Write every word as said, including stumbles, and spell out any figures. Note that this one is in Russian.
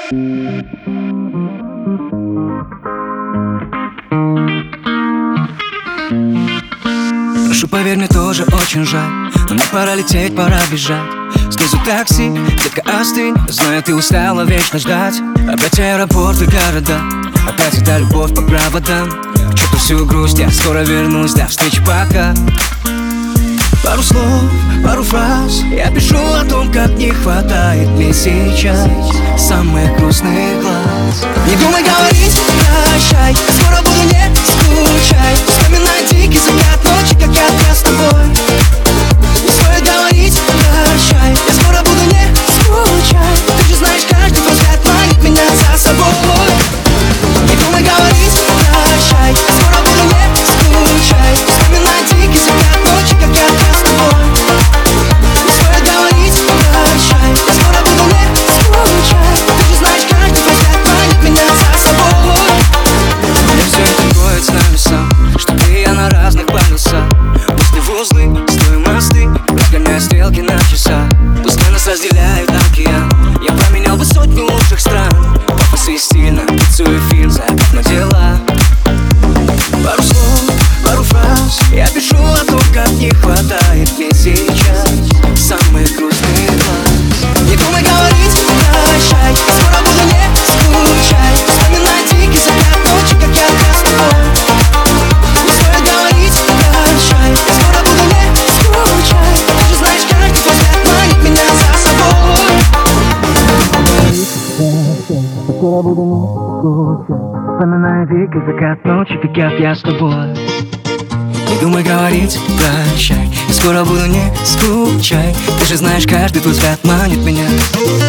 Прошу, поверь, мне тоже очень жаль, но мне пора лететь, пора бежать. Снизу такси, детка, остынь. Знаю, ты устала вечно ждать. Опять аэропорты, города, опять эта любовь по проводам. К черту всю грусть, я скоро вернусь, до встречи, пока. Пару слов, пару фраз я пишу о том, как не хватает мне сейчас самых грустных глаз. Не думай говорить прощай, скоро буду, не скучай. Вспоминай дикий закат ночи, как я с тобой. Не стоит говорить прощай, я скоро буду, не скучай. Ты же знаешь, каждый твой взгляд манит меня за собой. Не думай говорить прощай, скоро буду, не скучай. Вспоминай дикий закат ночи, как я с тобой. Не стоит говорить прощай, я скоро буду, не скучай. Ты же знаешь, каждый твой взгляд манит меня за собой. Мне все это гоет с нами сам, что ты и я на разных полюсах. Мысли в узлы, строим мосты, разгоняя стрелки на часах. Пускай нас разделяет океан, я променял бы сотню лучших стран. Пафос и стильно, рисую фильм, забив на дела. Пару слов, пару фраз я пишу о том, как не хватает мне сейчас самых грустных глаз. Не думай говорить прощай, скоро буду, не скучай. Вспоминай дикий закат ночи, как я с тобой. Не стоит говорить прощай, я скоро буду, не скучай. Ты же знаешь, каждый твой взгляд манит меня за собой. Скоро буду, не скучай. Вспоминай дикий закат ночи, как я с тобой. Не думай говорить прощай, я скоро буду, не скучай. Ты же знаешь, каждый твой взгляд манит меня.